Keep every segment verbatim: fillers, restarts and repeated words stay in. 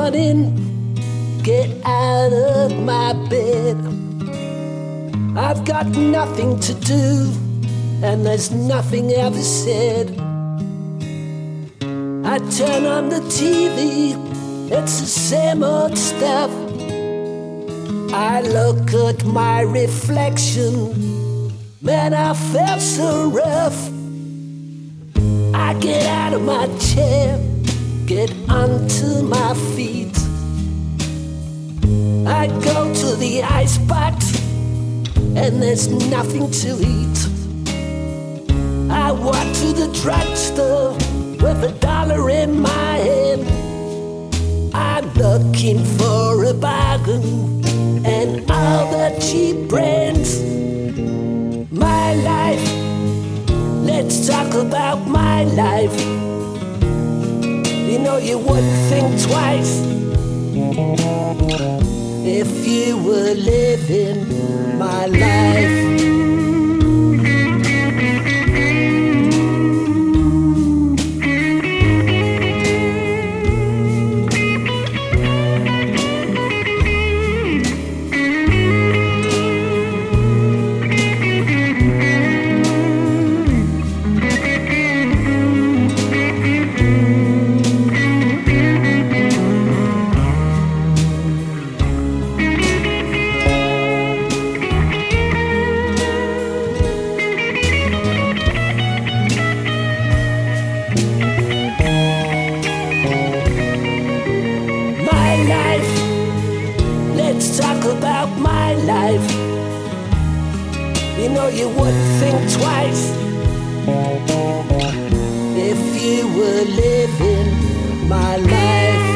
morning, get out of my bed. I've got nothing to do, and there's nothing ever said. I turn on the T V, it's the same old stuff. I look at my reflection, man, I felt so rough. I get out of my chair, get onto my feet. I go to the icebox, and there's nothing to eat. I walk to the drugstore with a dollar in my hand. I'm looking for a bargain and all the cheap brands. My life, let's talk about my life. You know you wouldn't think twice if you were living my life. Let's talk about my life. You know you wouldn't think twice if you were living my life.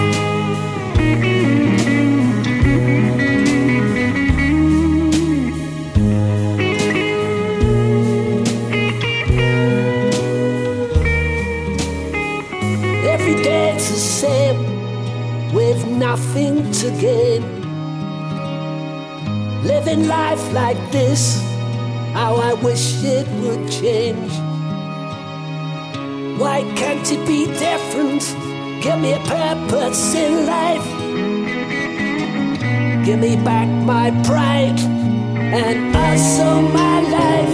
Every day's the same, with nothing to gain. Living life like this, how I wish it would change. Why can't it be different? Give me a purpose in life. Give me back my pride and also my life.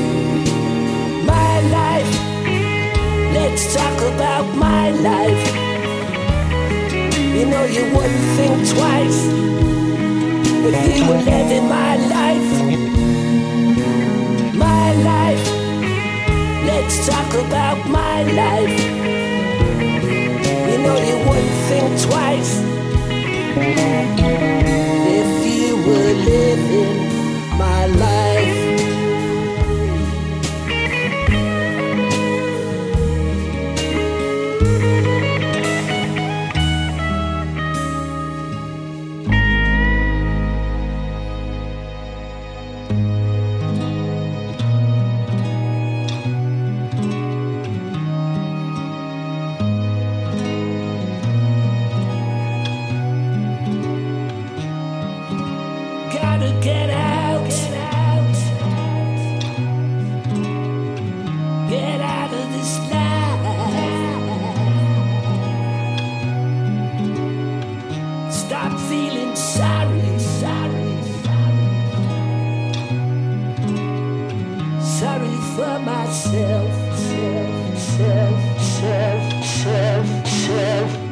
My life, let's talk about my life. You know you wouldn't think twice if you were living my life. My life, let's talk about my life. You know you wouldn't think twice if you were living my life. Gotta get out, get out, get out of this life. Stop feeling sorry, sorry, sorry for myself, self, self, self, self, self.